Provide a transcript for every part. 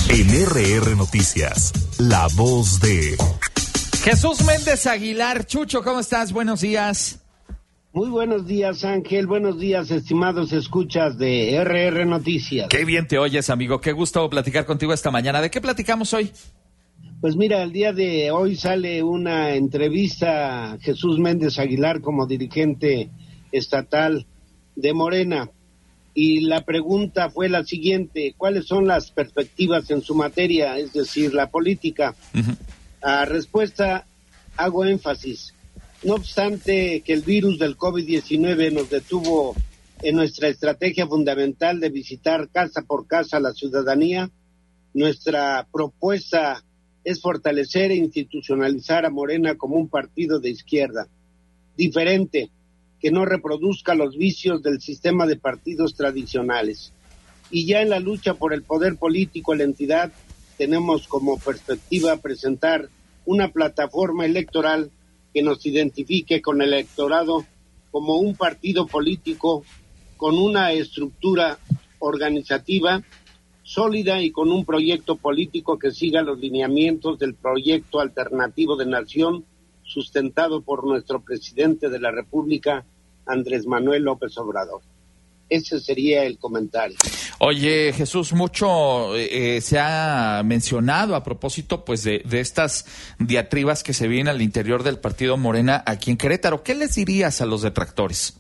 En RR Noticias, la voz de Jesús Méndez Aguilar. Chucho, ¿cómo estás? Buenos días. Muy buenos días, Ángel. Buenos días, estimados escuchas de RR Noticias. Qué bien te oyes, amigo. Qué gusto platicar contigo esta mañana. ¿De qué platicamos hoy? Pues mira, el día de hoy sale una entrevista a Jesús Méndez Aguilar como dirigente estatal de Morena. Y la pregunta fue la siguiente: ¿cuáles son las perspectivas en su materia, es decir, la política? A respuesta, hago énfasis. No obstante que el virus del COVID-19 nos detuvo en nuestra estrategia fundamental de visitar casa por casa a la ciudadanía, nuestra propuesta es fortalecer e institucionalizar a Morena como un partido de izquierda, diferente, que no reproduzca los vicios del sistema de partidos tradicionales. Y ya en la lucha por el poder político en la entidad, tenemos como perspectiva presentar una plataforma electoral que nos identifique con el electorado como un partido político con una estructura organizativa sólida y con un proyecto político que siga los lineamientos del proyecto alternativo de nación sustentado por nuestro presidente de la República, Andrés Manuel López Obrador. Ese sería el comentario. Oye, Jesús, mucho se ha mencionado a propósito pues de estas diatribas que se vienen al interior del partido Morena aquí en Querétaro. ¿Qué les dirías a los detractores?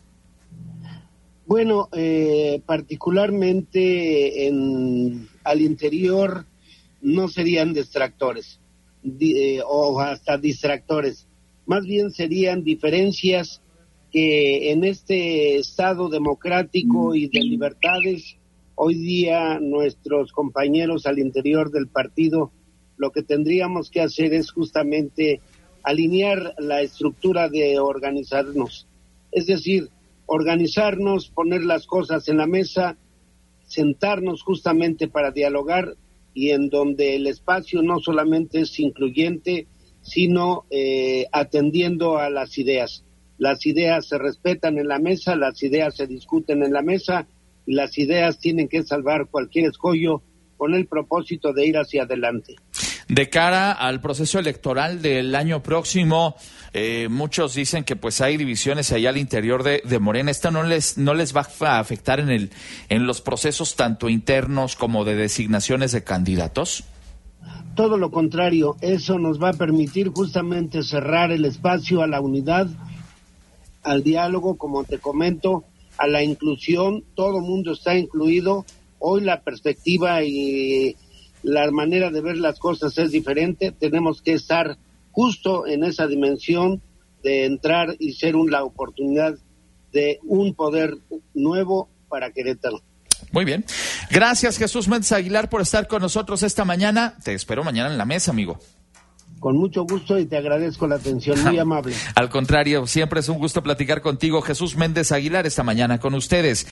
Bueno, particularmente al interior no serían detractores o hasta distractores. Más bien serían diferencias que en este estado democrático y de libertades, hoy día nuestros compañeros al interior del partido, lo que tendríamos que hacer es justamente alinear la estructura de organizarnos. Es decir, organizarnos, poner las cosas en la mesa, sentarnos justamente para dialogar y en donde el espacio no solamente es incluyente, sino atendiendo a las ideas. Las ideas se respetan en la mesa, las ideas se discuten en la mesa y las ideas tienen que salvar cualquier escollo con el propósito de ir hacia adelante. De cara al proceso electoral del año próximo, muchos dicen que pues hay divisiones allá al interior de Morena. ¿Esto no les va a afectar en los procesos tanto internos como de designaciones de candidatos? Todo lo contrario, eso nos va a permitir justamente cerrar el espacio a la unidad, al diálogo, como te comento, a la inclusión. Todo mundo está incluido. Hoy la perspectiva y la manera de ver las cosas es diferente. Tenemos que estar justo en esa dimensión de entrar y ser la oportunidad de un poder nuevo para Querétaro. Muy bien. Gracias, Jesús Méndez Aguilar, por estar con nosotros esta mañana. Te espero mañana en la mesa, amigo. Con mucho gusto y te agradezco la atención, muy amable. Al contrario, siempre es un gusto platicar contigo. Jesús Méndez Aguilar esta mañana con ustedes.